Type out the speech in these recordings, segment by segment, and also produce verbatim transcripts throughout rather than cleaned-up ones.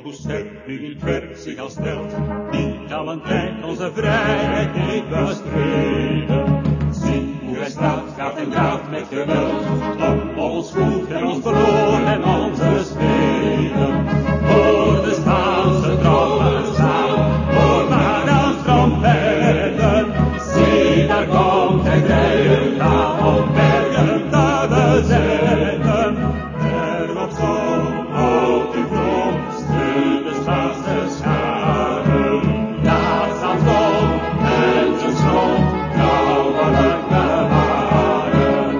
hoe sterk nu in het werk zich al stelt, die kan een tijd onze vrijheid niet bestreden. Zie hoe hij staat, gaat en gaat met geweld, om ons goed en ons verloor en onze steden. Voor de Spaanse trommels staan, hoor maar aan trompetten. Zie, daar komt hij rijden gaan om bergen te bezetten. Er op zon, houd uw vroom, steun de Spaanse scharen. Daar staat vol en zijn schroom, trouwelijk bewaren.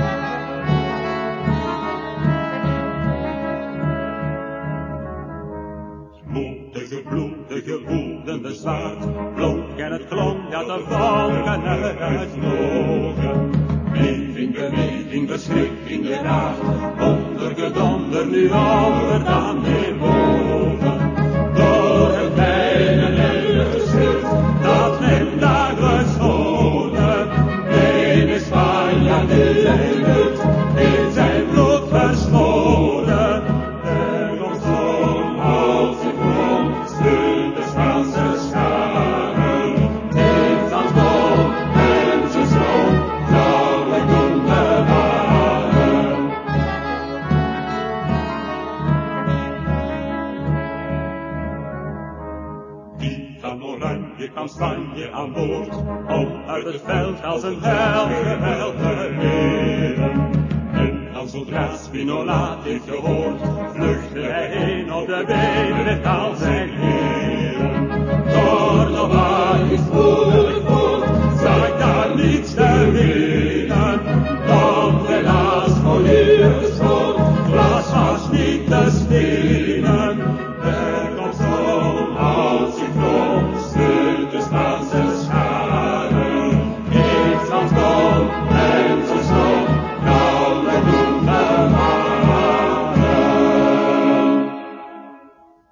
Moedige, bloedige, woedende zwaard, blonk en het klonk dat de vonken uitvlogen. Leef in beweging, verschrik in de nacht, ondergedonder nu onder dan weer boven. Door het pijnen en het geschut, dat men dagelijks hoorde, in Spanje nu hij doet, in zijn bloed verscholen. En ons zon houdt zich rond, steunt de Spaanse scharen. Heeft als boom en zijn stroom, trouwelijk doen bewaren. Die van Oranje kwam Spanje aan boord, om uit het veld als een held geweld te leren. En dan zodra Spinola dit gehoord, vluchtte hij heen op de been met al zijn heren. Córdoba is spoedig voort, zag ik daar niets te weer.